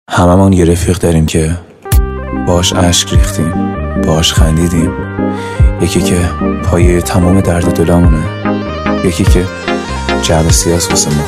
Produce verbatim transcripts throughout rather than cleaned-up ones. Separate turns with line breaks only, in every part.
هممون یه رفیق داریم که باش اشک ریختیم، باش خندیدیم. یکی که پایه تمام درد دلامونه، یکی که جعب سیاس واسه ما.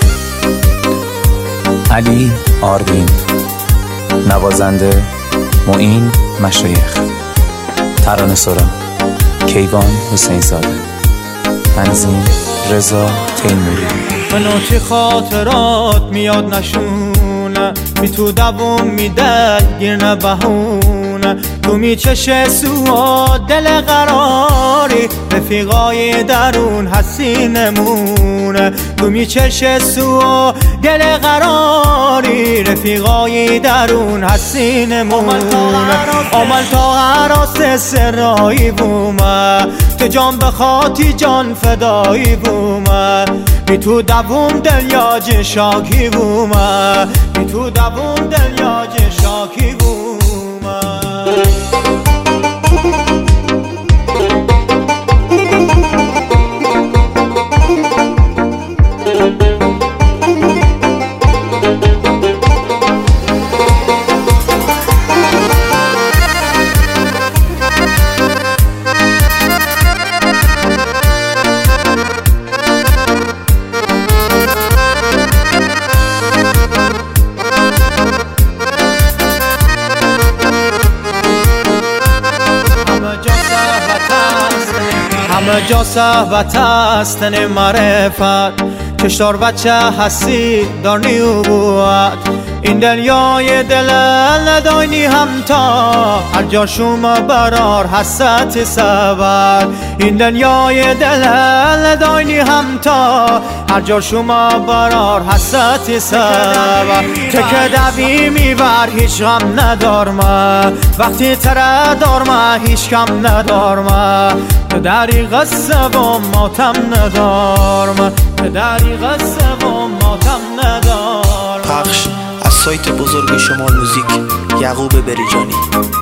علی آروین، نوازنده معین مشایخ، ترانه سرا کیوان حسین زاده، تنظیم رضا تیموری.
منو چه خاطرات میاد نشونه، بی تو دووم میده گیر نبهونه. تو میچشه سوا دل قراری، رفیقای درون هستی نمونه. تو میچشه سوا دل قراری، رفیقای درون هستی نمونه. آمل تا عراس سرایی بومه، تو جان بخاطی جان فدایی بومه. بی تو دووم دلیاج شاکی بومه، بی تو دووم دلیاج شاکی بومه. همه جا صحبت هستن معرفت، کشتار بچه هستی دارنی و بود. این دنیای دل نداینی همتا، هر جا شما برار هست سبر. این دنیای دل نداینی همتا، هر جا شما برار هست سبر. که که دوی میبر هیچ غم ندارمه، وقتی تره دارمه هیچ کم ندارمه. که دریغ سوم ماتم ندارمه، که دریغ سوم ماتم ندارمه.
پخش از سایت بزرگ شمال موزیک، یعقوب بریجانی.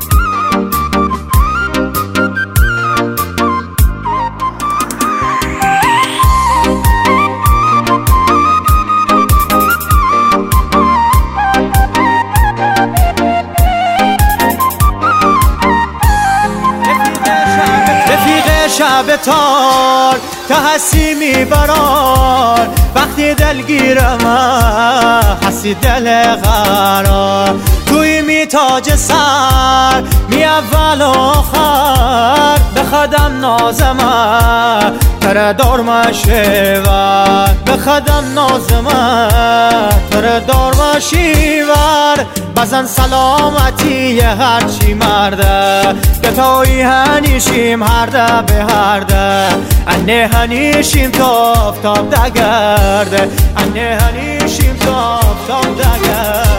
شب تار تا هستی میبرار، وقتی دلگیرم هستی دل قرار. توی می تاج سر می اول آخر، بخدم نازمه تره دارم شیور. بخدم نازمه تره دارم شیور. بزن سلامتی هرچی مرده، گتایی هنیشیم هر ده به هر ده. انه هنیشیم تاف تاف دگرده، انه هنیشیم تاف تاف دگرده.